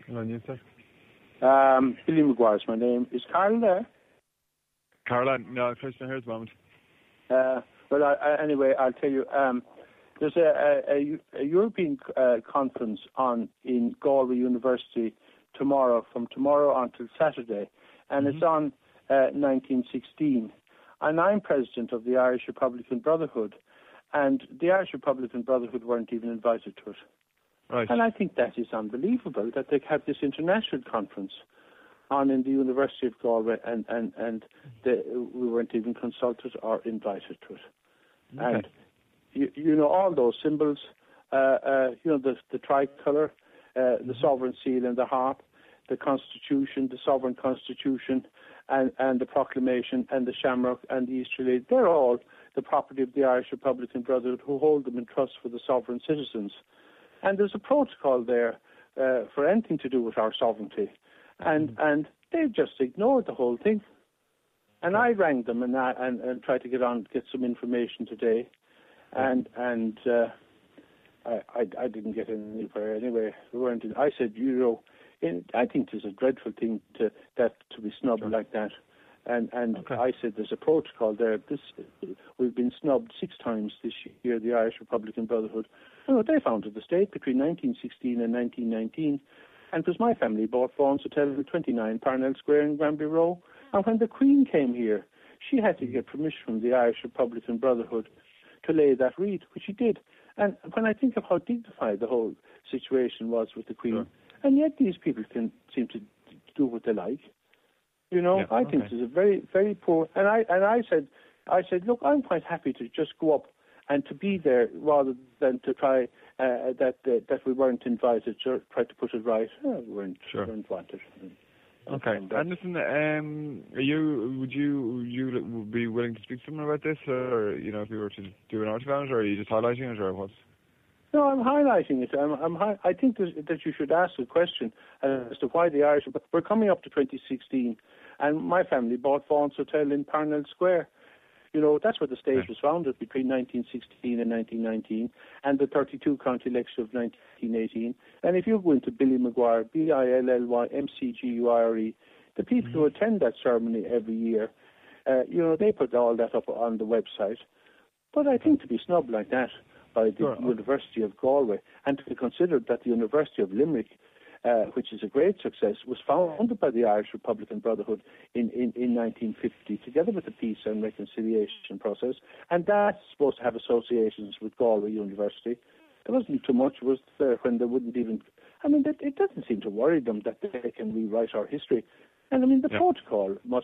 Hello, you, sir. Billy McGuire is my name. Is Carl there? Caroline, no, Christian here at the moment. Anyway, I'll tell you. There's a European conference in Galway University from tomorrow until Saturday, and it's on 1916. And I'm president of the Irish Republican Brotherhood, and the Irish Republican Brotherhood weren't even invited to it. Right. And I think that is unbelievable that they have this international conference on in the University of Galway, and we weren't even consulted or invited to it. Okay. And you know all those symbols, the tricolour, the sovereign seal and the harp, the Constitution, the sovereign Constitution, and the proclamation and the shamrock and the Easter Lily. They're all the property of the Irish Republican Brotherhood, who hold them in trust for the sovereign citizens. And there's a protocol there for anything to do with our sovereignty. And they just ignored the whole thing. And I rang them and tried to get some information today. And I didn't get anywhere anyway. I said, I think there's a dreadful thing to be snubbed like that. And okay. I said there's a protocol there. We've been snubbed 6 times this year, the Irish Republican Brotherhood. They founded the state between 1916 and 1919. And it was my family bought Vaughan's Hotel at 29 Parnell Square in Granby Row. And when the Queen came here, she had to get permission from the Irish Republican Brotherhood to lay that wreath, which she did. And when I think of how dignified the whole situation was with the Queen, sure. And yet these people can seem to do what they like. I think this is a very, very poor. And I said, look, I'm quite happy to just go up and to be there rather than to try that we weren't invited to try to put it right. We weren't wanted. Okay. And listen, would you be willing to speak to someone about this, or if you were to do an article on it, or are you just highlighting it, or what? No, I'm highlighting it. I think that you should ask a question as to why the Irish. We're coming up to 2016, and my family bought Vaughan's Hotel in Parnell Square. That's where the state was founded between 1916 and 1919, and the 32 county election of 1918. And if you go into Billy McGuire, BILLYMCGUIRE, the people who attend that ceremony every year, they put all that up on the website. But I think to be snubbed like that by the University of Galway, and to consider that the University of Limerick, which is a great success, was founded by the Irish Republican Brotherhood in 1950, together with the Peace and Reconciliation process, and that's supposed to have associations with Galway University. There wasn't too much, was there, when they wouldn't even... it doesn't seem to worry them that they can rewrite our history. And the protocol must...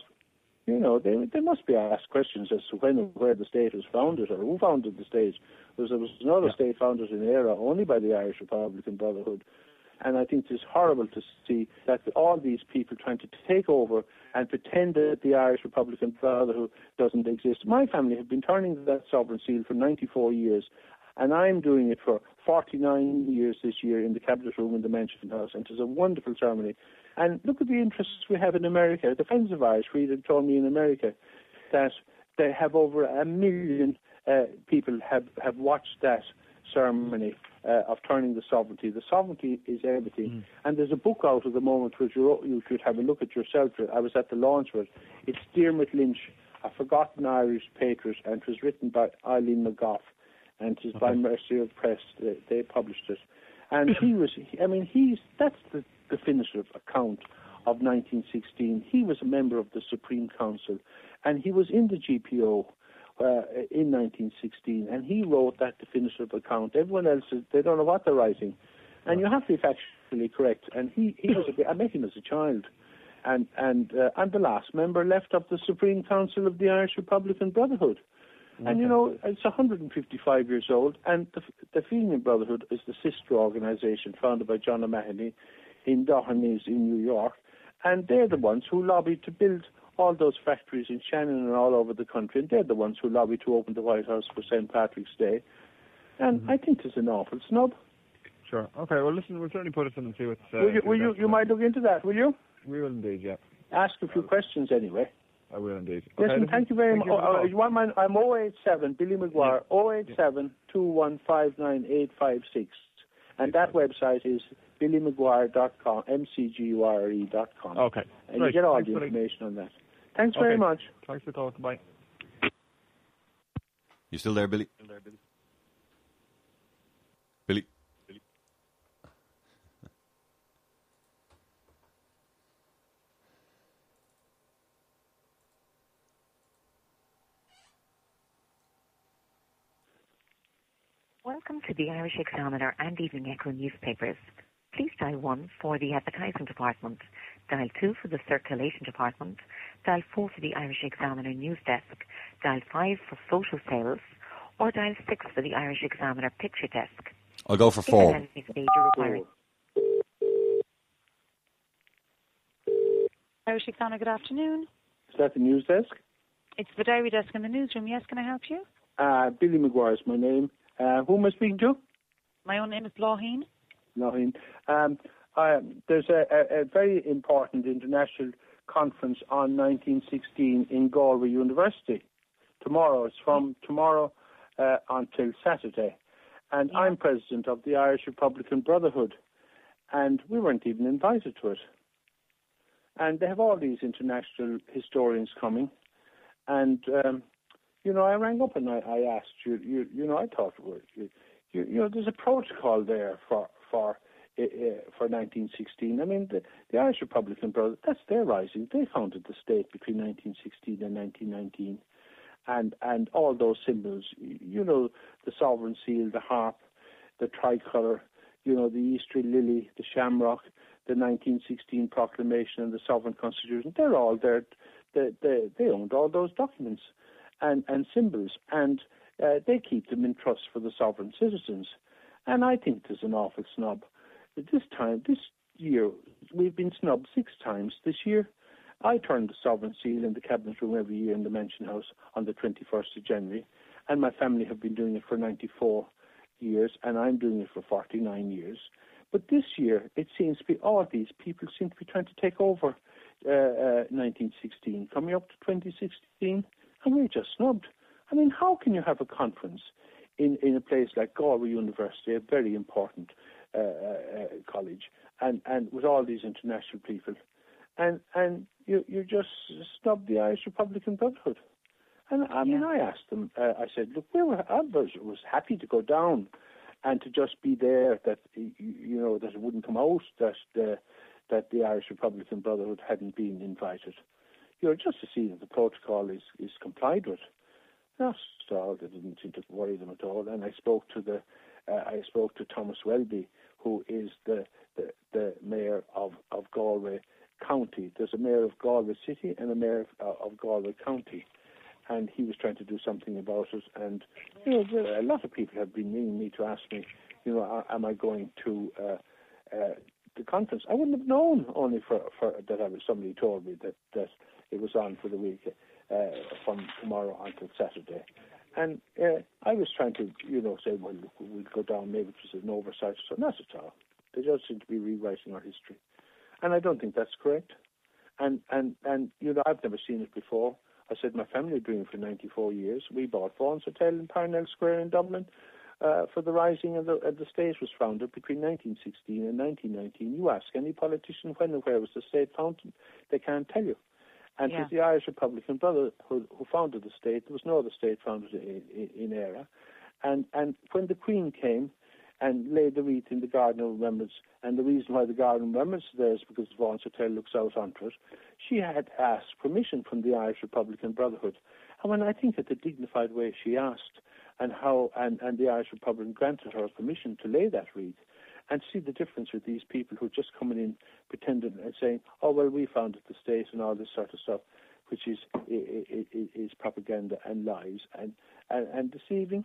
they must be asked questions as to when and where the state was founded, or who founded the state. There was another state founded in Éire only by the Irish Republican Brotherhood. And I think it's horrible to see that all these people trying to take over and pretend that the Irish Republican Brotherhood doesn't exist. My family have been turning that sovereign seal for 94 years, and I'm doing it for 49 years this year in the Cabinet Room in the Mansion House, and it's a wonderful ceremony. And look at the interests we have in America. The Friends of Irish Freedom told me in America that they have over 1 million people have watched that ceremony of turning the sovereignty. The sovereignty is everything. And there's a book out at the moment which you should have a look at yourself. I was at the launch of it. It's Diarmuid Lynch, A Forgotten Irish Patriot, and it was written by Eileen McGough, and it is by Mercier Press. They published it. And that's the definitive account of 1916. He was a member of the Supreme Council, and he was in the GPO in 1916, and he wrote that definitive account. Everyone else, they don't know what they're writing. And you have to be factually correct. And I met him as a child. And I'm the last member left of the Supreme Council of the Irish Republican Brotherhood. Okay. And, it's 155 years old, and the Fenian Brotherhood is the sister organisation founded by John O'Mahony in Doheny in New York. And they're the ones who lobbied to build all those factories in Shannon and all over the country, and they're the ones who lobbied to open the White House for St. Patrick's Day. And I think it's an awful snub. Sure. Okay, well, listen, we'll certainly put it in and see what's... You might look into that, will you? We will indeed, yeah. Ask a few questions anyway. I will indeed. Listen, okay, thank you very much. I'm 087, Billy McGuire, 087 2159856. And that website is billymaguire.com, mcgure.com. Okay. And you get all the information on that. Thanks very much. Thanks for talking. Bye. You still there, Billy? Billy? Welcome to the Irish Examiner and Evening Echo newspapers. Please dial 1 for the advertising department, dial 2 for the circulation department, dial 4 for the Irish Examiner news desk, dial 5 for photo sales, or dial 6 for the Irish Examiner picture desk. I'll go for 4. Irish Examiner, good afternoon. Is that the news desk? It's the diary desk in the newsroom. Yes, can I help you? Billy Maguire is my name. Who am I speaking to? My own name is Láithín. Láithín. There's a very important international conference on 1916 in Galway University. Tomorrow. It's from tomorrow until Saturday. And I'm president of the Irish Republican Brotherhood. And we weren't even invited to it. And they have all these international historians coming. And, I rang up and I asked I thought, there's a protocol there for 1916. I mean, the Irish Republican Brotherhood, that's their rising. They founded the state between 1916 and 1919. And all those symbols, the sovereign seal, the harp, the tricolour, the Easter lily, the shamrock, the 1916 proclamation and the sovereign constitution, they're all there. They owned all those documents and symbols, and they keep them in trust for the sovereign citizens. And I think there's an awful snub. This year, we've been snubbed 6 times this year. I turn the sovereign seal in the cabinet room every year in the Mansion House on the 21st of January, and my family have been doing it for 94 years, and I'm doing it for 49 years. But this year, it seems to be all these people seem to be trying to take over 1916, coming up to 2016, and we're just snubbed. I mean, how can you have a conference in a place like Galway University, a very important college, and with all these international people, and you just snub the Irish Republican Brotherhood? And I mean, I asked them. I said, look, I was happy to go down and to just be there. That that it wouldn't come out that the Irish Republican Brotherhood hadn't been invited. Just to see that the protocol is complied with. That's all. That didn't seem to worry them at all. And I spoke to Thomas Welby, who is the mayor of Galway County. There's a mayor of Galway City and a mayor of Galway County, and he was trying to do something about it. And a lot of people have been ringing me to ask me, am I going to the conference? I wouldn't have known only for that somebody told me that it was on for the week from tomorrow until Saturday. And I was trying to, say, well, look, we'll go down. Maybe it was an oversight. So not at all. They just seem to be rewriting our history, and I don't think that's correct. And I've never seen it before. I said my family are doing it for 94 years. We bought Vaughan's Hotel in Parnell Square in Dublin for the rising of the state was founded between 1916 and 1919. You ask any politician when and where was the state founded, they can't tell you. And it was the Irish Republican Brotherhood who founded the state. There was no other state founded in Eire. And when the Queen came and laid the wreath in the Garden of Remembrance, and the reason why the Garden of Remembrance is there is because the Vaughan's Hotel looks out onto it, she had asked permission from the Irish Republican Brotherhood. And when I think of the dignified way she asked, and how and the Irish Republican granted her permission to lay that wreath, and see the difference with these people who are just coming in, pretending and saying, "Oh well, we founded the state," and all this sort of stuff, which is propaganda and lies and deceiving.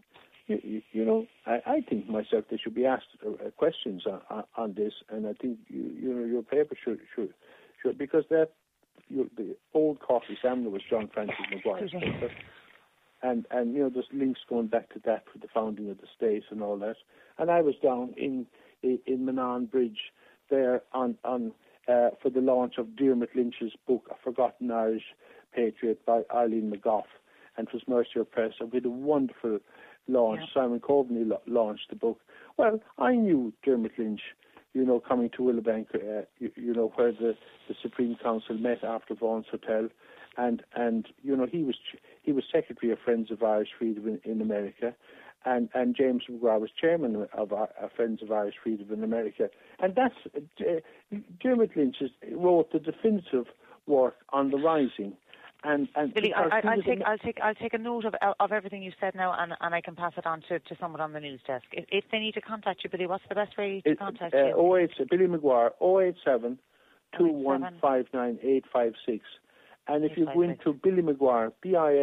I think myself they should be asked questions on this, and I think your paper should because the old Cork Examiner was John Francis Maguire's paper, and there's links going back to that with the founding of the state and all that. And I was down in Manon Bridge there on for the launch of Diarmuid Lynch's book, A Forgotten Irish Patriot by Eileen McGough. and it was Mercier Press, and we had a wonderful launch. Yeah. Simon Coveney launched the book. Well, I knew Dermot Lynch, coming to Willowbank, where the Supreme Council met after Vaughan's Hotel, and he was Secretary of Friends of Irish Freedom in America, and James McGrath was Chairman of Friends of Irish Freedom in America, and that's Dermot Lynch wrote the definitive work on the Rising. And Billy, I'll take a note of everything you said now, and I can pass it on to someone on the news desk. If they need to contact you, Billy, what's the best way to contact you? Billy McGuire, 087 2159 856. And if you go into Billy McGuire,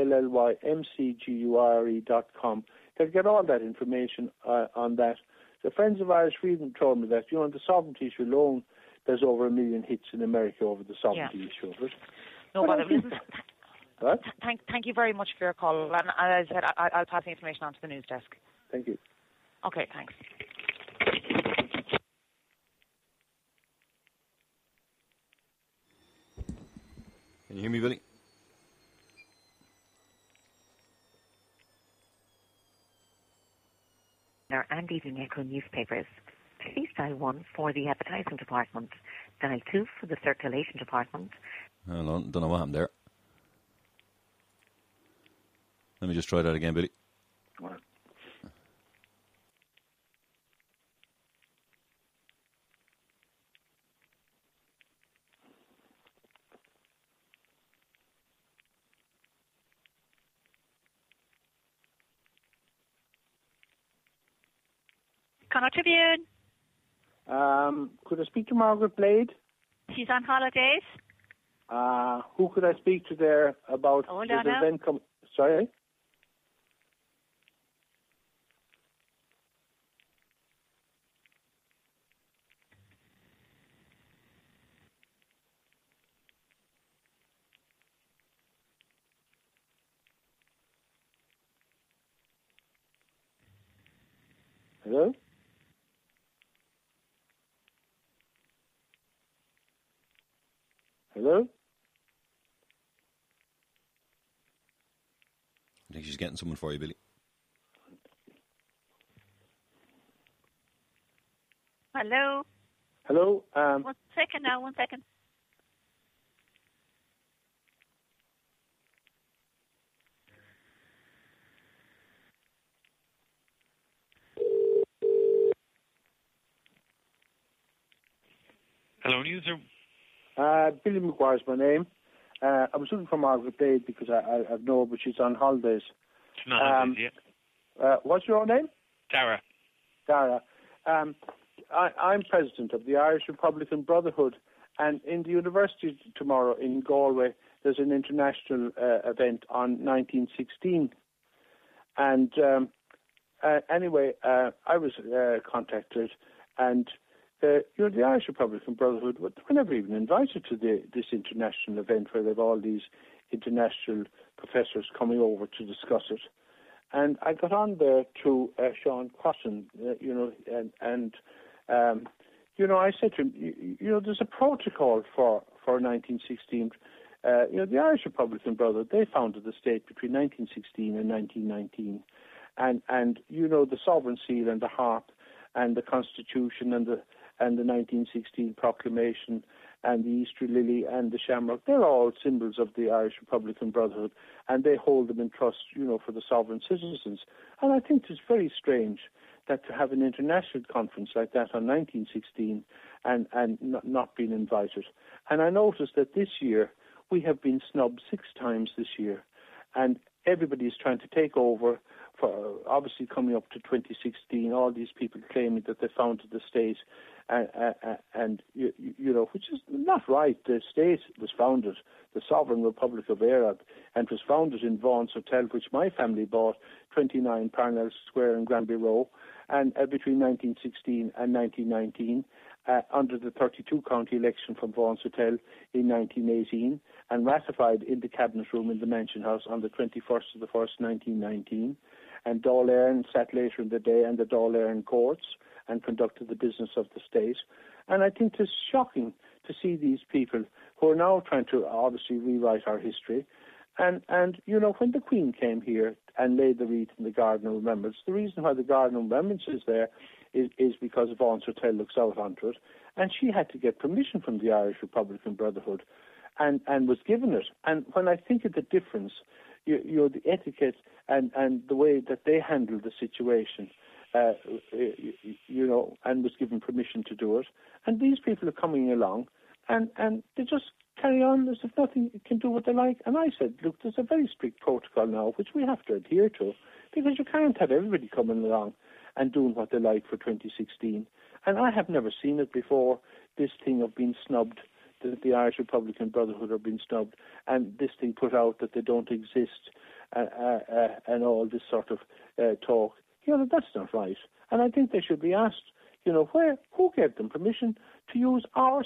BILLYMCGURE.com, they'll get all that information on that. The Friends of Irish Freedom told me that, the sovereignty issue alone, there's over 1 million hits in America over the sovereignty issue of it. No bother. Listen, what? Thank you very much for your call. And as I said, I'll pass the information on to the news desk. Thank you. Okay, thanks. Can you hear me, Billy? And Evening Echo newspapers. Please dial 1 for the advertising department. Dial 2 for the circulation department. Hold on, don't know what happened there. Let me just try that again, Billy. What? Connaught Tribune. Could I speak to Margaret Blade? She's on holidays. Who could I speak to there about the event? Sorry? Hello? Hello? I think she's getting someone for you, Billy. Hello? Hello? 1 second now, 1 second. Hello, newsroom. Billy McGuire's my name. I was looking for Margaret Blade because I know, but she's on holidays. She's not on holidays yet. What's your name? Dara. Dara. I'm president of the Irish Republican Brotherhood, and in the university tomorrow in Galway, there's an international event on 1916. And anyway, I was contacted, and the Irish Republican Brotherhood were never even invited to this international event where they've all these international professors coming over to discuss it. And I got on there to Sean Crossan, and I said to him, there's a protocol for 1916. The Irish Republican Brotherhood, they founded the state between 1916 and 1919. And the Sovereign Seal and the Harp and the Constitution and the 1916 Proclamation and the Easter Lily and the Shamrock, they're all symbols of the Irish Republican Brotherhood, and they hold them in trust, for the sovereign citizens. And I think it's very strange that to have an international conference like that on 1916 and not being invited. And I noticed that this year we have been snubbed 6 times this year, and everybody is trying to take over. For obviously coming up to 2016, all these people claiming that they founded the state, and which is not right. The state was founded, the Sovereign Republic of Ireland, and was founded in Vaughan's Hotel, which my family bought, 29 Parnell Square in Granby Row, and between 1916 and 1919, under the 32 county election from Vaughan's Hotel in 1918, and ratified in the Cabinet Room in the Mansion House on the 21st of the 1st, 1919. And Dáil Éireann sat later in the day in the Dáil Éireann courts and conducted the business of the state. And I think it's shocking to see these people who are now trying to obviously rewrite our history And you know, when the Queen came here and laid the wreath in the Garden of Remembrance, the reason why the Garden of Remembrance is there is because Vaughan Hotel looks out onto it, and she had to get permission from the Irish Republican Brotherhood, and was given it. And when I think of the difference, you know, the etiquette and the way that they handled the situation, you know, and was given permission to do it, and these people are coming along, and they just carry on as if nothing can do what they like. And I said, look, there's a very strict protocol now, which we have to adhere to, because you can't have everybody coming along and doing what they like for 2016. And I have never seen it before, this thing of being snubbed, that the Irish Republican Brotherhood are being snubbed, and this thing put out that they don't exist, and all this sort of talk. You know, that's not right. And I think they should be asked, you know, who gave them permission to use our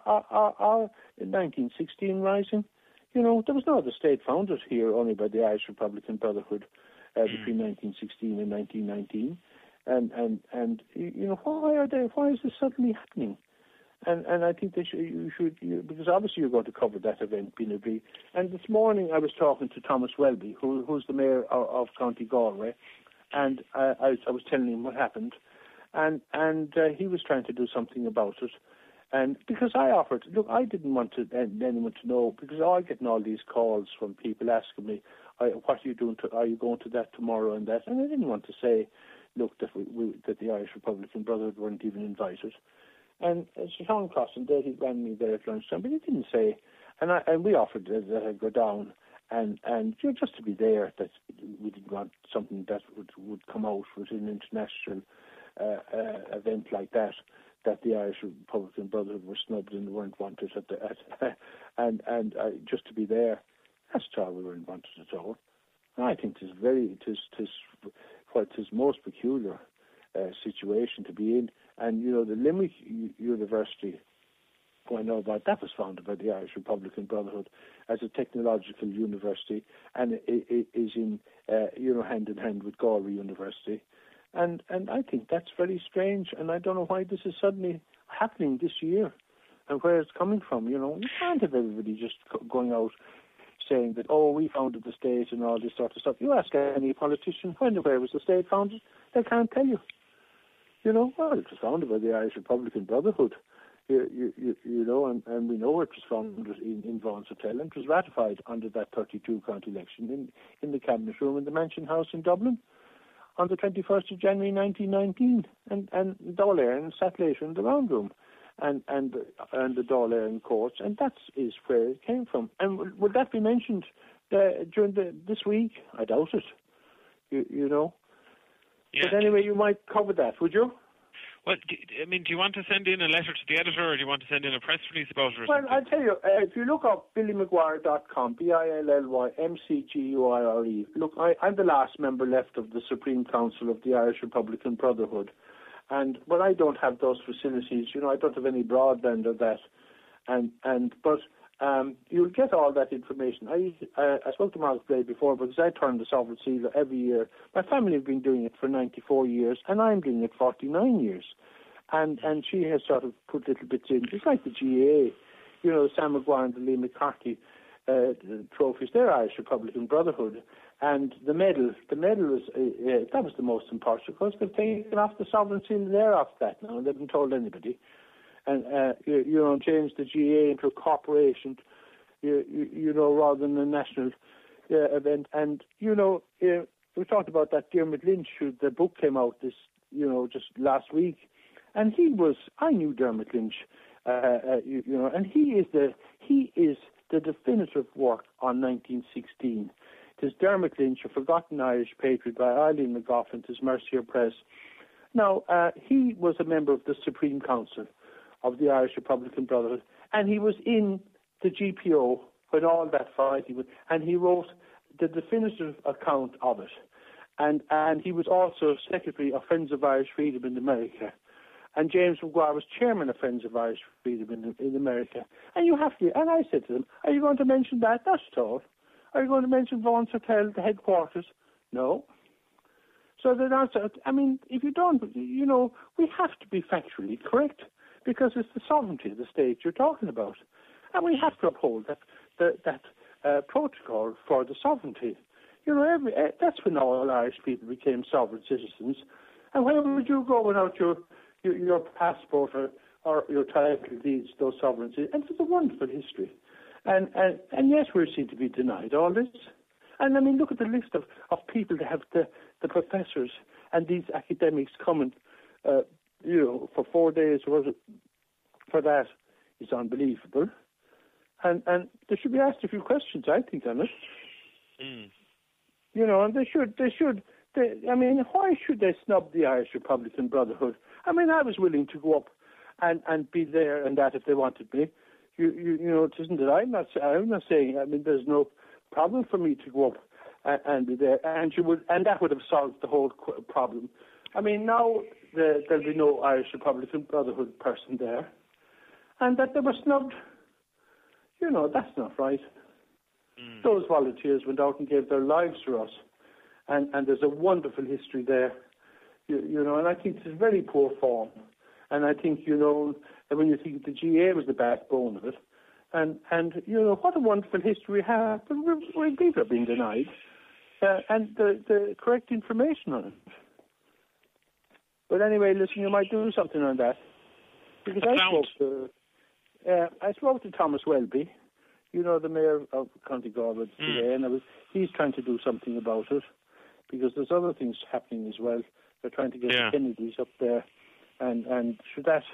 1916 rising? You know, there was no other state founded here only by the Irish Republican Brotherhood between 1916 and 1919. And you know, why is this suddenly happening? And I think you should, because obviously you're going to cover that event, being agreed. And this morning I was talking to Thomas Welby, who's the mayor of County Galway, and I was telling him what happened, and he was trying to do something about it. And because I offered, look, I didn't want anyone to know, because I'm getting all these calls from people asking me, what are you doing? Are you going to that tomorrow and that? And I didn't want to say, look, that the Irish Republican Brotherhood weren't even invited. And Sir Sean Crossan did, he rang me there at lunchtime, but he didn't say. And we offered that I'd go down and you know, just to be there, that we didn't want something that would come out with an international event like that the Irish Republican Brotherhood were snubbed and weren't wanted and just to be there. That's all, we weren't wanted at all. And I think it is most peculiar situation to be in. And, you know, the Limerick University, who I know about, that was founded by the Irish Republican Brotherhood as a technological university, and it is in, you know, hand in hand with Galway University. And I think that's very strange, and I don't know why this is suddenly happening this year and where it's coming from. You know, you can't have everybody just going out saying that, oh, we founded the state and all this sort of stuff. You ask any politician, where was the state founded? They can't tell you. You know, well, it was founded by the Irish Republican Brotherhood, you know, and we know it was founded in Vaughan Hotel, and it was ratified under that 32 county election in the Cabinet Room in the Mansion House in Dublin on the 21st of January 1919, and Dáil Éireann sat later in the Round Room, and the Dáil Éireann courts, and that is where it came from. And would that be mentioned during this week? I doubt it. You know. Yeah. But anyway, you might cover that, would you? Well, do you want to send in a letter to the editor, or do you want to send in a press release about it? Or well, something? I'll tell you, if you look up BillyMcGuire.com, BILLYMCGUIRE, look, I'm the last member left of the Supreme Council of the Irish Republican Brotherhood, but I don't have those facilities. You know, I don't have any broadband or that, but you'll get all that information. I spoke to Mark Blade before, because I turn the Sovereign Seal every year. My family have been doing it for 94 years, and I'm doing it 49 years. And she has sort of put little bits in. It's like the GAA, you know, Sam Maguire and the Lee McCarthy trophies. They're Irish Republican Brotherhood. And the medal was, that was the most important, because they've taken off the Sovereign Seal there off that now, and they haven't told anybody. And you know, change the GA into a corporation, you know, rather than a national event. And you know, we talked about that Dermot Lynch, the book came out just last week, and I knew Dermot Lynch, you know, and he is the definitive work on 1916. It is Dermot Lynch, A Forgotten Irish Patriot, by Eileen McGoffin, it is Mercier Press. Now, he was a member of the Supreme Council of the Irish Republican Brotherhood, and he was in the GPO when all that fighting was, and he wrote the definitive account of it. And he was also Secretary of Friends of Irish Freedom in America. And James Maguire was Chairman of Friends of Irish Freedom in America. And you have to, and I said to them, are you going to mention that? That's all. Are you going to mention Vaughan's Hotel, the headquarters? No. So the answer, I mean, if you don't, you know, we have to be factually correct, because it's the sovereignty of the state you're talking about. And we have to uphold that protocol for the sovereignty. You know, that's when all Irish people became sovereign citizens. And where would you go without your passport or your title deeds, those sovereignties? And it's a wonderful history. And yes, we seem to be denied all this. And I mean, look at the list of people that have the professors and these academics coming, for 4 days for that is unbelievable. And they should be asked a few questions, I think, on it. Mm. You know, and they should. I mean, why should they snub the Irish Republican Brotherhood? I mean, I was willing to go up and be there and that if they wanted me. You know, it isn't that I'm not saying. I mean, there's no problem for me to go up and be there, and that would have solved the whole problem. I mean, now there'll be no Irish Republican Brotherhood person there, and that they were snubbed. You know, that's not right. Mm. Those volunteers went out and gave their lives for us, and there's a wonderful history there. You know, and I think it's very poor form. And I think, you know, when you think the GA was the backbone of it, and you know, what a wonderful history we have, but people are being denied, and the correct information on it. But anyway, listen, you might do something on that. Because I spoke to Thomas Welby, you know, the mayor of County Galway today, and he's trying to do something about it, because there's other things happening as well. They're trying to get the Kennedys up there. And so that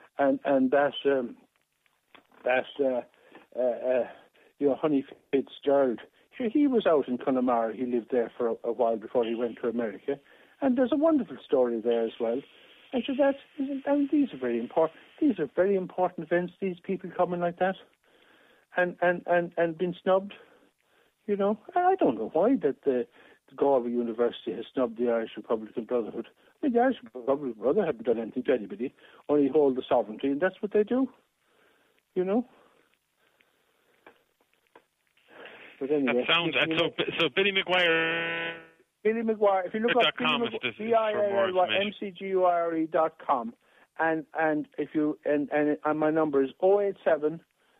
Honey Fitzgerald, he was out in Connemara. He lived there for a while before he went to America, and there's a wonderful story there as well. And so these are very important. These are very important events. These people coming like that, and being snubbed. You know, I don't know why that the Galway University has snubbed the Irish Republican Brotherhood. I mean, the Irish Republican Brotherhood haven't done anything to anybody, only hold the sovereignty, and that's what they do, you know. But anyway, that sounds so. Billy McGuire. Billy McGuire. If you look up BILLYMCGUIRE.com, and if you and my number is 087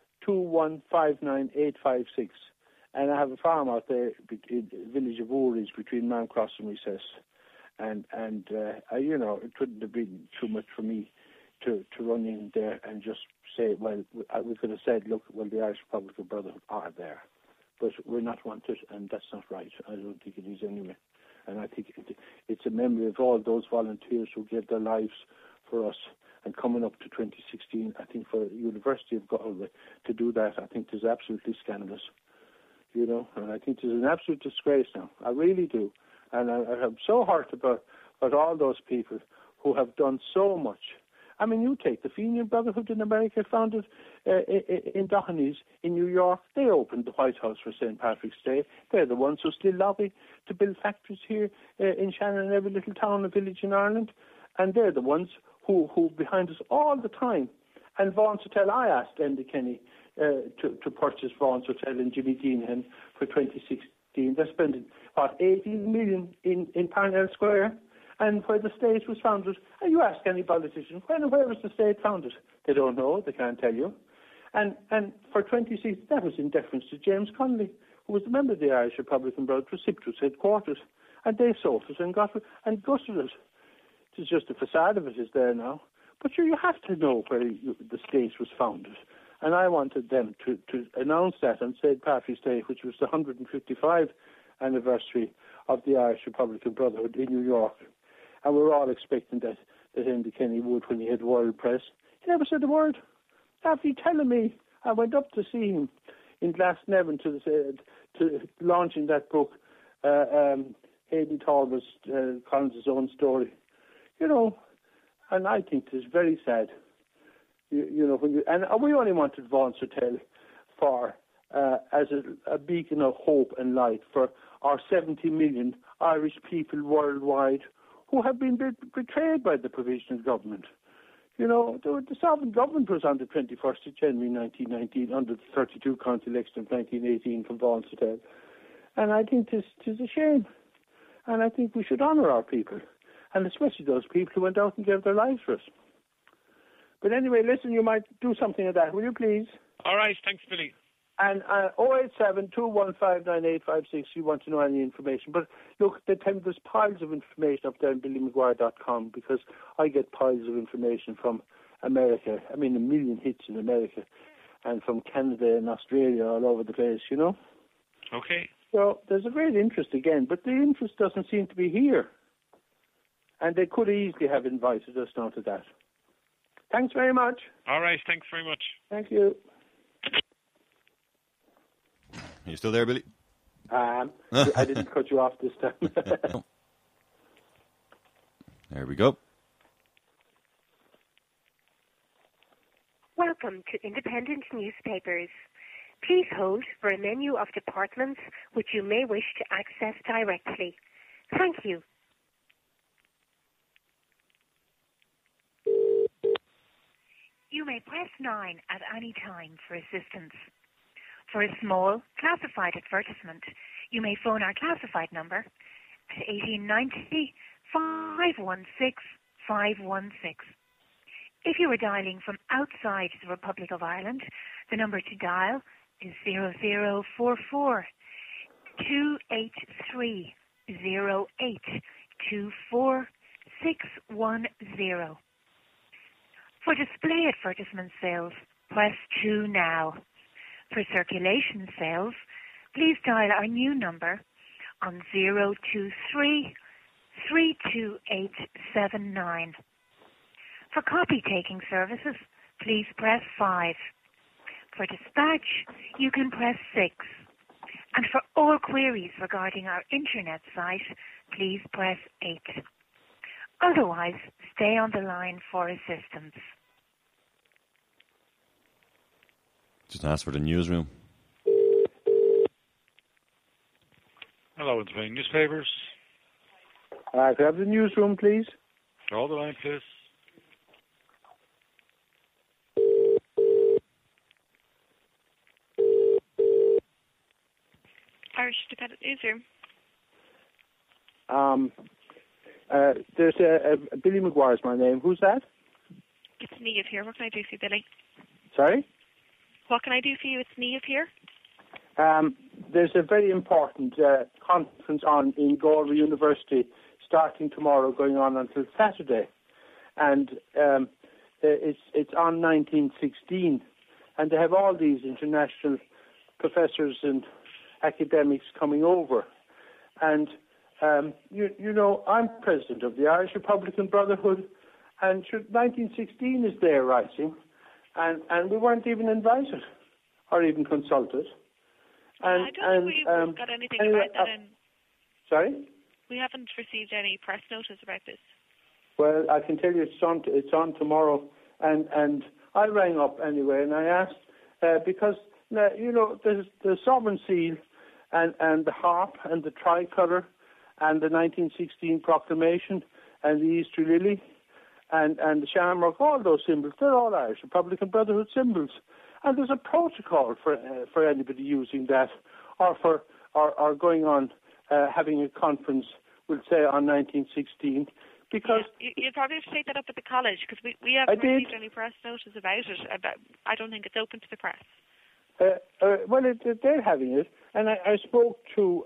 2159856. And I have a farm out there in the village of Oories between Mountcross and Recess. And you know, it couldn't have been too much for me to run in there and just say, well, we could have said, look, well, the Irish Republican Brotherhood are there. But we're not wanted, and that's not right. I don't think it is anyway. And I think it's a memory of all those volunteers who gave their lives for us. And coming up to 2016, I think for the University of Galway to do that, I think is absolutely scandalous. You know, and I think it's an absolute disgrace now. I really do. And I'm so hurt about all those people who have done so much. I mean, you take the Fenian Brotherhood in America, founded in Dohenys in New York. They opened the White House for St. Patrick's Day. They're the ones who still lobby to build factories here in Shannon and every little town and village in Ireland. And they're the ones who behind us all the time. And Vaughan's Hotel, I asked Enda Kenny to purchase Vaughan's Hotel in Jimmy Dean for 2016. They're spending, 18 million in Parnell Square, and where the state was founded. And you ask any politician, when and where was the state founded? They don't know, they can't tell you. And for 2016, that was in deference to James Connolly, who was a member of the Irish Republican Brotherhood, Precipitous headquarters. And they sold it and gutted it. It's just the facade of it is there now. But sure, you have to know where the state was founded. And I wanted them to announce that on St. Patrick's Day, which was the 155th anniversary of the Irish Republican Brotherhood in New York. And we were all expecting that Enda Kenny would when he had World Press. He never said a word. After he telling me, I went up to see him in Glasnevin to launching that book, Hayden Talbot's Collins' Own Story. You know, and I think it's very sad. You know, and we only wanted Vaughan's Hotel for as a beacon of hope and light for our 70 million Irish people worldwide who have been betrayed by the provisional government. You know, the sovereign government was on the 21st of January 1919 under the 32 county election of 1918 from Vaughan's Hotel. And I think this is a shame. And I think we should honour our people, and especially those people who went out and gave their lives for us. But anyway, listen, you might do something of that, will you please? All right, thanks, Billy. And 087 215 9856, you want to know any information. But look, there's piles of information up there on BillyMcGuire.com, because I get piles of information from America. I mean, 1 million hits in America, and from Canada and Australia, all over the place, you know. Okay. So there's a great interest again, but the interest doesn't seem to be here. And they could easily have invited us down to that. Thanks very much. All right, thanks very much. Thank you. Are you still there, Billy? I didn't cut you off this time. There we go. Welcome to Independent Newspapers. Please hold for a menu of departments which you may wish to access directly. Thank you. You may press 9 at any time for assistance. For a small, classified advertisement, you may phone our classified number at 1890 516 516. If you are dialing from outside the Republic of Ireland, the number to dial is 0044 283 0824 610. For display advertisement sales, press 2 now. For circulation sales, please dial our new number on 023 32879. For copy-taking services, please press 5. For dispatch, you can press 6. And for all queries regarding our internet site, please press 8. Otherwise, stay on the line for assistance. Just ask for the newsroom. Hello, Independent Newspapers. Could I have the newsroom, please? Hold the line, please. Irish Independent Newsroom. There's Billy McGuire's my name. Who's that? It's Niamh here. What can I do for you, Billy? Sorry? What can I do for you? It's Niamh here. There's a very important conference on in Galway University starting tomorrow, going on until Saturday. And it's on 1916. And they have all these international professors and academics coming over. And, you know, I'm president of the Irish Republican Brotherhood, and 1916 is there rising, and we weren't even invited or even consulted. And, I don't think we've got anything about that in... Sorry? We haven't received any press notice about this. Well, I can tell you it's on tomorrow, and I rang up anyway, and I asked, because, you know, the Sovereign Seal and the harp and the tricolour and the 1916 proclamation and the Easter Lily and the shamrock, all those symbols, they're all Irish Republican Brotherhood symbols. And there's a protocol for anybody using that or going on having a conference, we'll say, on 1916. Because you'll probably have to take that up at the college, because we haven't received any press notice about it. I don't think it's open to the press. Well, they're having it, and I spoke to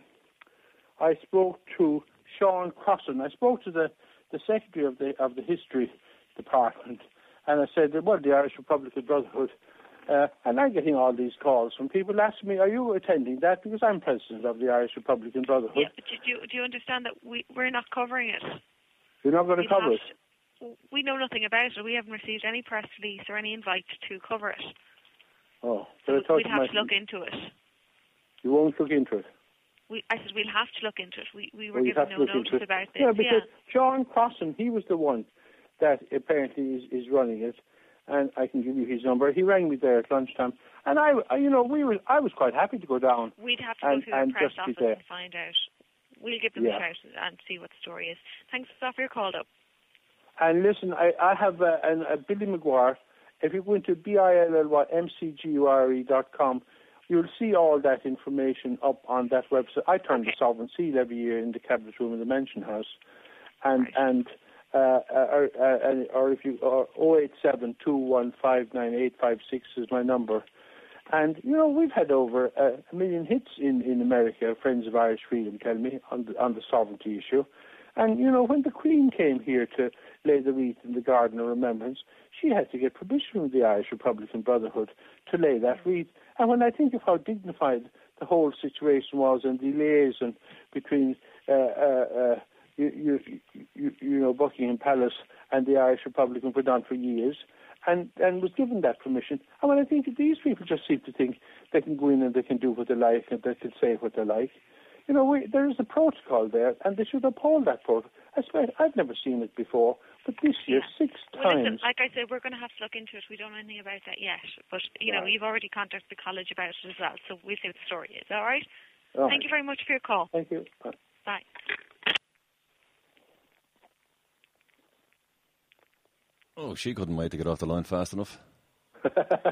Sean Crossan. I spoke to the secretary of the history department, and I said, well, the Irish Republican Brotherhood, and I'm getting all these calls from people asking me, are you attending that? Because I'm president of the Irish Republican Brotherhood. Yeah, but do you understand that we're not covering it? You're not going to cover it? We know nothing about it. We haven't received any press release or any invite to cover it. Oh, so we'd have to look into it. You won't look into it? I said we'll have to look into it. We were given no notice about this. Yeah, because Sean Crossan, he was the one that apparently is running it, and I can give you his number. He rang me there at lunchtime, and I was quite happy to go down. We'd have to go through the press office and find out. We'll give them a shout and see what the story is. Thanks for your call, though. And listen, I have a Billy McGuire. If you go into BILLYMCGURE.com, you'll see all that information up on that website. I turn the Sovereign Seal every year in the Cabinet Room in the Mansion House, or if you 087-215-9856 is my number, And, we've had over a million hits in America, Friends of Irish Freedom tell me, on the sovereignty issue. And, when the Queen came here to lay the wreath in the Garden of Remembrance, she had to get permission from the Irish Republican Brotherhood to lay that wreath. And when I think of how dignified the whole situation was and the liaison between, Buckingham Palace and the Irish Republican were done for years, and was given that permission. And when I think these people just seem to think they can go in and they can do what they like and they can say what they like. There is a protocol there, and they should uphold that protocol. I've never seen it before, but this year, 6 times. Well, listen, like I said, we're going to have to look into it. We don't know anything about that yet. But, you've already contacted the college about it as well, so we'll see what the story is. All right? Thank you very much for your call. Thank you. Bye. Oh, she couldn't wait to get off the line fast enough.